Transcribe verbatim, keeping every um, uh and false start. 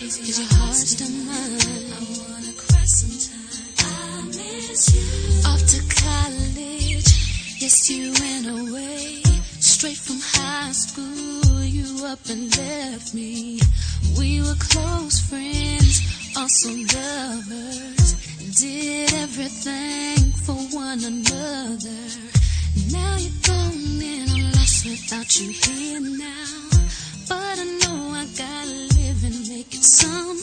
cause your heart's still mine. I wanna cry sometime. I miss you. Off to college, yes, you went away. Straight from high school, you up and left me. We were close friends, also lovers. Did everything for one another. Now you're gone and I'm lost without you here now. But I know I gotta live and make it some